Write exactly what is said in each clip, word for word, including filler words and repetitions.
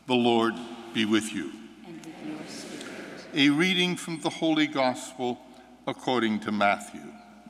The Lord be with you. And with your spirit. A reading from the Holy Gospel according to Matthew.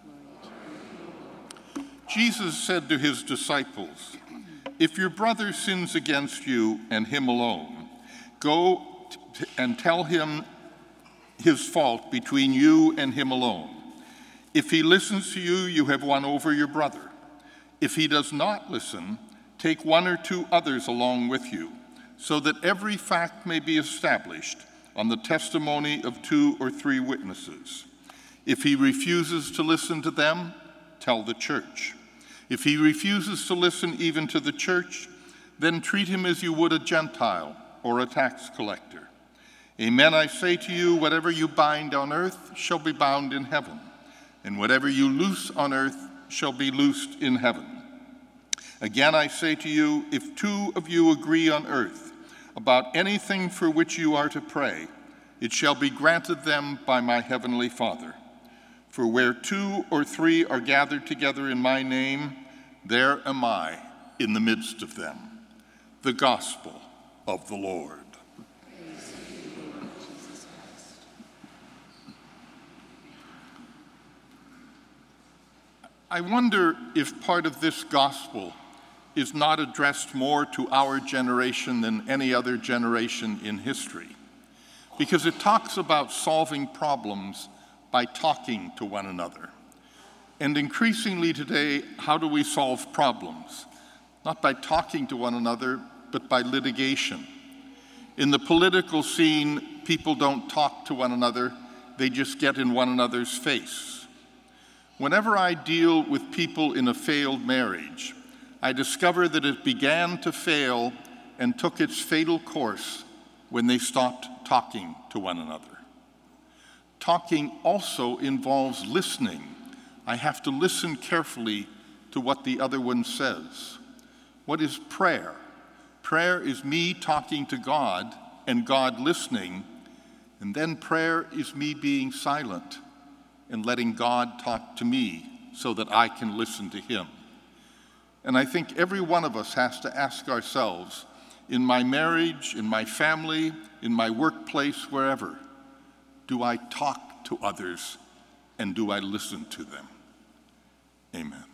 Jesus said to his disciples, "If your brother sins against you and him alone, go t- and tell him his fault between you and him alone. If he listens to you, you have won over your brother. If he does not listen, take one or two others along with you, so that every fact may be established on the testimony of two or three witnesses. If he refuses to listen to them, tell the church. If he refuses to listen even to the church, then treat him as you would a Gentile or a tax collector. Amen, I say to you, whatever you bind on earth shall be bound in heaven, and whatever you loose on earth shall be loosed in heaven. Again, I say to you, if two of you agree on earth about anything for which you are to pray, it shall be granted them by my heavenly Father. For where two or three are gathered together in my name, there am I in the midst of them." The Gospel of the Lord. Praise to you, Lord Jesus Christ. I wonder if part of this gospel is not addressed more to our generation than any other generation in history, because it talks about solving problems by talking to one another. And increasingly today, how do we solve problems? Not by talking to one another, but by litigation. In the political scene, people don't talk to one another, they just get in one another's face. Whenever I deal with people in a failed marriage, I discover that it began to fail and took its fatal course when they stopped talking to one another. Talking also involves listening. I have to listen carefully to what the other one says. What is prayer? Prayer is me talking to God and God listening, and then prayer is me being silent and letting God talk to me so that I can listen to him. And I think every one of us has to ask ourselves, in my marriage, in my family, in my workplace, wherever, do I talk to others and do I listen to them? Amen.